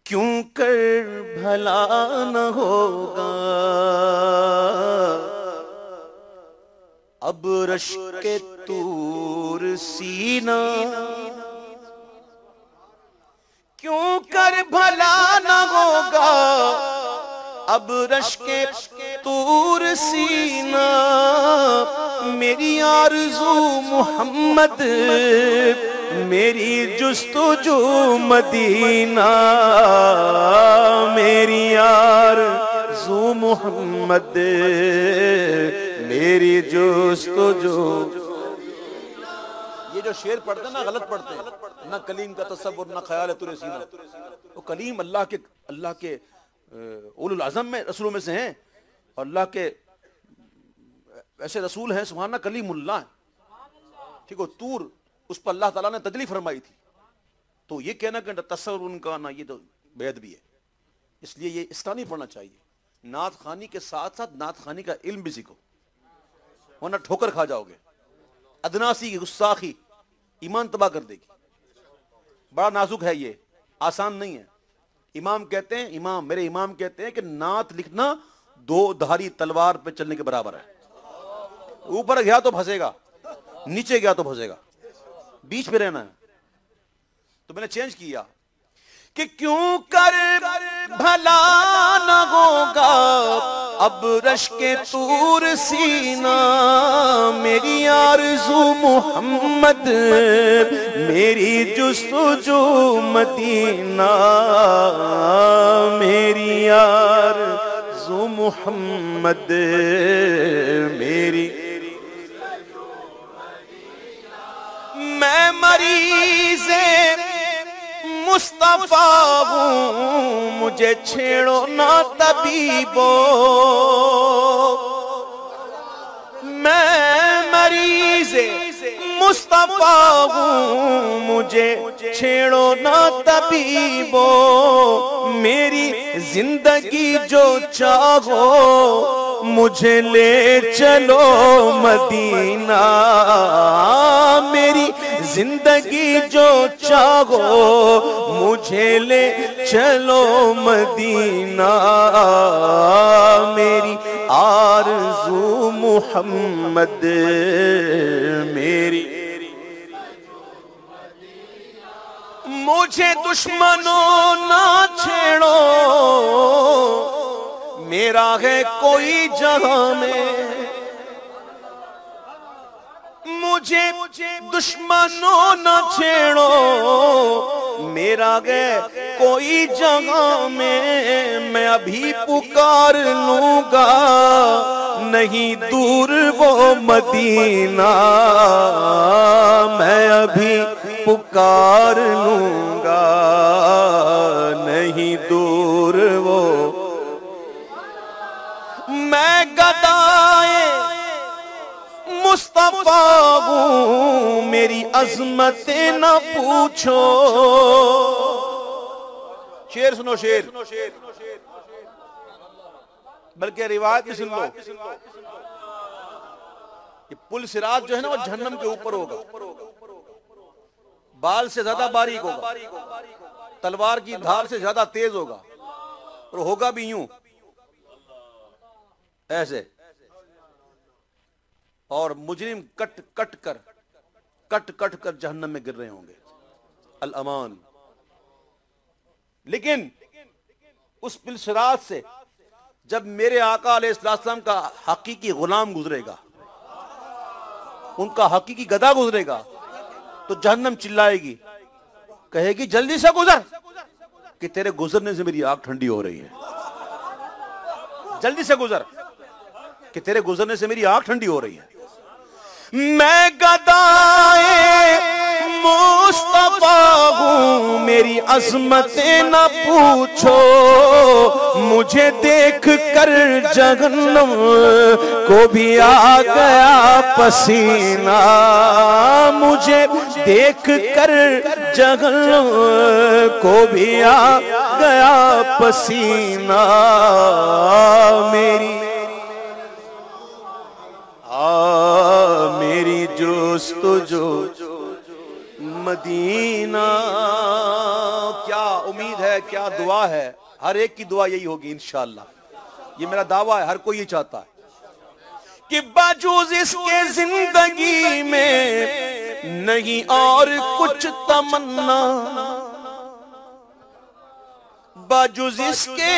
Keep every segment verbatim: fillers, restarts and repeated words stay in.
کیوں کر بھلا نہ ہوگا اب رشک طور سینا، کیوں کر بھلا نہ ہوگا اب رشک طور سینا، میری آرزو محمد میری جستجو مدینہ، میری آرزو محمد میری جستجو۔ یہ جو شعر پڑھتے ہیں نا غلط پڑھتے ہیں، نہ کلیم کا تصور نہ خیال طور سینہ۔ وہ کلیم اللہ کے اللہ کے اولو العظم میں رسولوں میں سے ہیں، اور اللہ کے ایسے رسول ہیں سبحان اللہ کلیم اللہ ہیں، ٹھیک ہے۔ طور اس پر اللہ تعالیٰ نے تجلی فرمائی تھی، تو یہ کہنا کہ تصور ان کا نہ، یہ تو بید بھی ہے۔ اس لیے یہ اس طرح نہیں پڑھنا چاہیے، نعت خوانی کے ساتھ ساتھ نعت خوانی کا علم بھی سیکھو، ورنہ ٹھوکر کھا جاؤ گے۔ ادنا سی گستاخی ایمان تباہ کر دے گی۔ بڑا نازک ہے، یہ آسان نہیں ہے۔ امام کہتے ہیں امام میرے امام کہتے ہیں کہ نعت لکھنا دو دھاری تلوار پہ چلنے کے برابر ہے۔ اوپر گیا تو پھنسے گا، نیچے گیا تو پھنسے گا، بیچ میں رہنا ہے۔ تو میں نے چینج کیا کہ کیوں کر بھلا نہ ہوگا اب رشک طور سینہ، میری آرزو محمد میری جستجو مدینہ، میری آرزو محمد میری۔ میں مریض مصطفیٰ ہوں مجھے چھیڑو نہ طبیبو، میں مریض مصطفیٰ ہوں مجھے چھیڑو نہ طبیبو، میری زندگی جو چاہو مجھے لے چلو مدینہ، میری زندگی جو چاہو مجھے لے چلو مدینہ، میری آرزو محمد میری۔ مجھے دشمنوں نہ چھیڑو میرا ہے کوئی جہاں میں، مجھے دشمنوں نہ چھیڑو میرا ہے کوئی جگہ میں، میں ابھی پکار لوں گا نہیں دور وہ مدینہ، میں ابھی پکار لوں گا نہیں دور وہ۔ میں گدائے مصطفیٰ ہوں میری عظمت نہ پوچھو، شعر سنو شعر، بلکہ روایت بھی سن لو۔ یہ پل صراط جو ہے نا وہ جہنم کے اوپر ہوگا، بال سے زیادہ باریک ہوگا، تلوار کی دھار سے زیادہ تیز ہوگا، اور ہوگا بھی یوں ایسے، اور مجرم کٹ کٹ کر کٹ کٹ کر جہنم میں گر رہے ہوں گے۔ الامان۔ لیکن اس پل صراط سے جب میرے آقا علیہ السلام کا حقیقی غلام گزرے گا، ان کا حقیقی گدھا گزرے گا، تو جہنم چلائے گی، کہے گی جلدی سے گزر، کہ تیرے گزرنے سے میری آنکھ ٹھنڈی ہو رہی ہے، جلدی سے گزر کہ تیرے گزرنے سے میری آنکھ ٹھنڈی ہو رہی ہے۔ میں گدائے مصطفیٰ ہوں میری عظمت نہ پوچھو، مجھے دیکھ کر جہنم کو بھی آ گیا پسینہ، مجھے دیکھ کر جہنم کو بھی آ گیا پسینہ، میری میری جستجو مدینہ. کیا امید ہے, کیا دعا ہے, ہر ایک کی دعا یہی ہوگی انشاءاللہ. یہ میرا دعویٰ ہے, ہر کوئی یہ چاہتا ہے کہ باجوز اس کے زندگی میں نہیں اور کچھ تمنا, باجوز اس کے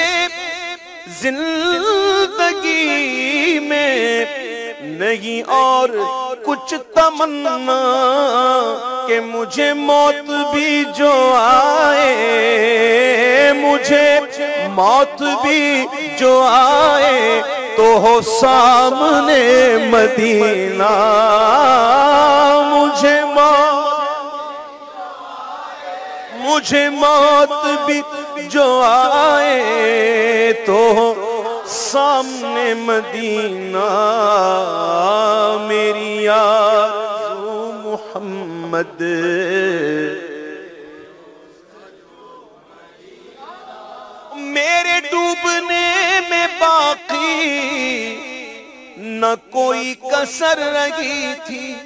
زندگی میں نہیں اور کچھ تمنا, کہ مجھے موت بھی جو آئے, مجھے موت بھی جو آئے تو ہو سامنے مدینہ. مجھے موت مجھے موت بھی جو آئے تو ہو سامنے مدینہ. میری آرزو محمد, میرے ڈوبنے میں باقی نہ کوئی کسر رہی تھی,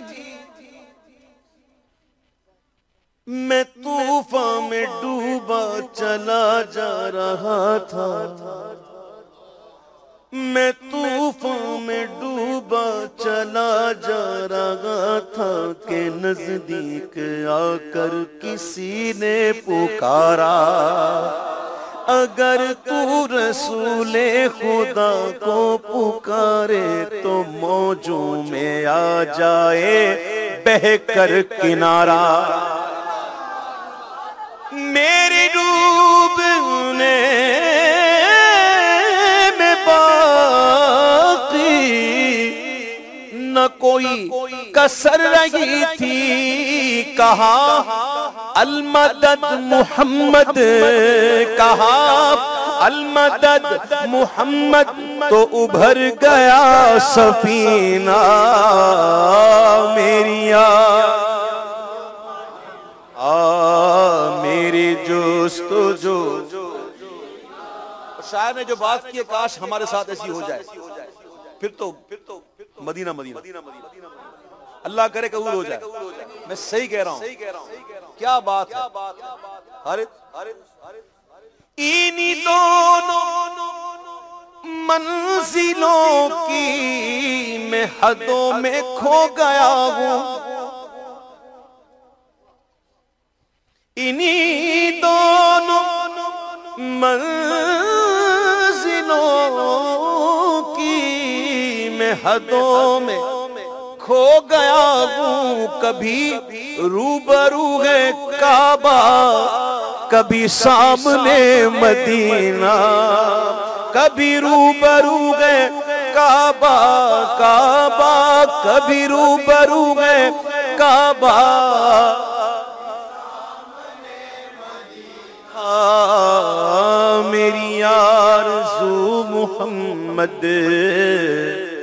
میں طوفان میں ڈوبا چلا جا رہا تھا, میں طوفان میں ڈوبا چلا جا رہا تھا, کہ نزدیک آ کر کسی نے پکارا, اگر تو رسول خدا کو پکارے تو موجوں میں آ جائے بہہ کر کنارہ. میری ڈوبنے میں باقی نہ کوئی کسر رہی تھی, کہا المدد محمد, کہا المدد محمد, تو ابھر گیا سفینہ. میری آ میری جستجو. شاعر نے جو بات کی, کاش ہمارے ساتھ ایسی ہو جائے, پھر تو مدینہ مدینہ. اللہ کرے قبول ہو جائے. میں صحیح کہہ رہا ہوں, کیا بات ہے. انہی دونوں منزلوں کی میں حدوں میں کھو گیا ہوں, انہی دونوں منزلوں کی میں حدوں میں کھو گیا ہوں. کبھی روبرو ہے کعبہ, کبھی سامنے مدینہ, کبھی روبرو ہے کعبہ کعبہ, کبھی روبرو ہے کعبہ. میری آرزو محمد,